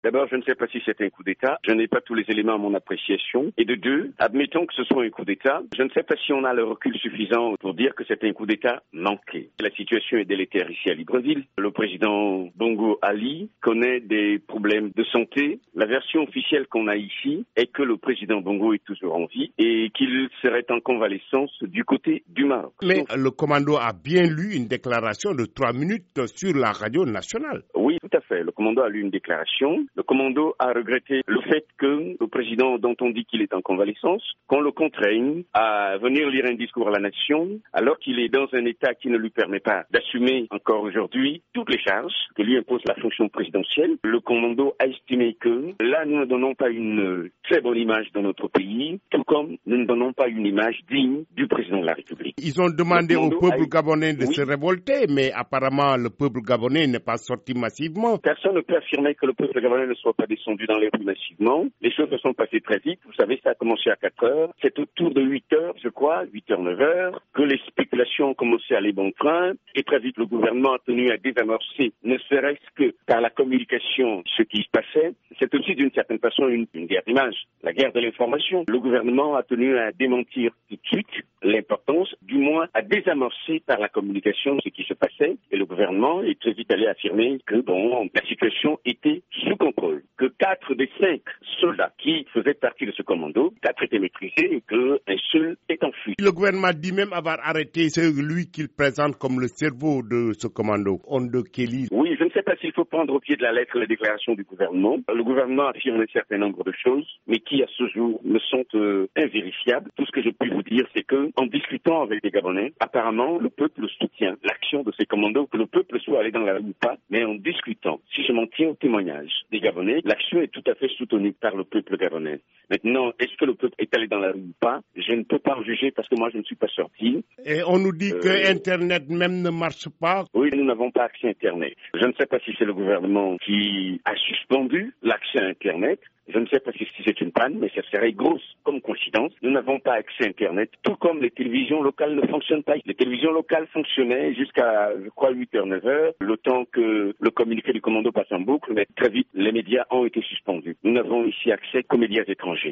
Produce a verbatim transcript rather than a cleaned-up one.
D'abord, je ne sais pas si c'est un coup d'État. Je n'ai pas tous les éléments à mon appréciation. Et de deux, admettons que ce soit un coup d'État. Je ne sais pas si on a le recul suffisant pour dire que c'est un coup d'État manqué. La situation est délétère ici à Libreville. Le président Bongo Ali connaît des problèmes de santé. La version officielle qu'on a ici est que le président Bongo est toujours en vie et qu'il serait en convalescence du côté du Maroc. Mais le commando a bien lu une déclaration de trois minutes sur la radio nationale. Oui, tout à fait. Le commando a lu une déclaration. Le commando a regretté le fait que le président, dont on dit qu'il est en convalescence, qu'on le contraigne à venir lire un discours à la nation, alors qu'il est dans un état qui ne lui permet pas d'assumer encore aujourd'hui toutes les charges que lui impose la fonction présidentielle. Le commando a estimé que là, nous ne donnons pas une très bonne image de notre pays, tout comme nous ne donnons pas une image digne du président de la République. Ils ont demandé au peuple a... gabonais de oui. se révolter, mais apparemment le peuple gabonais n'est pas sorti massivement. Personne ne peut affirmer que le peuple gabonais ne soit pas descendu dans les rues massivement. Les choses se sont passées très vite. Vous savez, ça a commencé à quatre heures. C'est autour de huit heures, je crois, huit heures, neuf heures, que les spéculations ont commencé à aller bon train. Et très vite, le gouvernement a tenu à désamorcer, ne serait-ce que par la communication, ce qui se passait. C'est aussi d'une certaine façon une, une guerre d'image, la guerre de l'information. Le gouvernement a tenu à démentir tout de suite l'importance, du moins à désamorcer par la communication ce qui se passait. Et le gouvernement est très vite allé affirmer que, bon, la situation était sous contrôle, que quatre des cinq soldats qui faisaient partie de ce commando, quatre étaient maîtrisés et qu'un seul est en fuite. Le gouvernement dit même avoir arrêté celui qu'il présente comme le cerveau de ce commando, Ondo Kelly. Oui, je ne sais pas s'il faut prendre au pied de la lettre les déclarations du gouvernement. Le gouvernement affirme un certain nombre de choses, mais qui à ce jour me sont euh, invérifiables. Tout ce que je puis vous dire, c'est que en discutant avec les Gabonais, apparemment le peuple soutient l'action de ces commandos, que le peuple soit allé dans la rue ou pas, mais en discutant, si je m'en tiens au témoignage des Gabonais, l'action est tout à fait soutenue par le peuple gabonais. Maintenant, est-ce que le peuple est allé dans la rue ou pas? Je ne peux pas en juger parce que moi je ne suis pas sorti. Et on nous dit euh... que Internet même ne marche pas. Oui, nous n'avons pas accès à Internet. Je ne sais pas si c'est le gouvernement qui a suspendu l'accès à Internet. Je ne sais pas si c'est une panne, mais ça serait grosse comme coïncidence. Nous n'avons pas accès à Internet, tout comme les télévisions locales ne fonctionnent pas. Les télévisions locales fonctionnaient jusqu'à, je crois, huit heures, neuf heures, le temps que le communiqué du commando passe en boucle, mais très vite, les médias ont été suspendus. Nous n'avons ici accès qu'aux médias étrangers.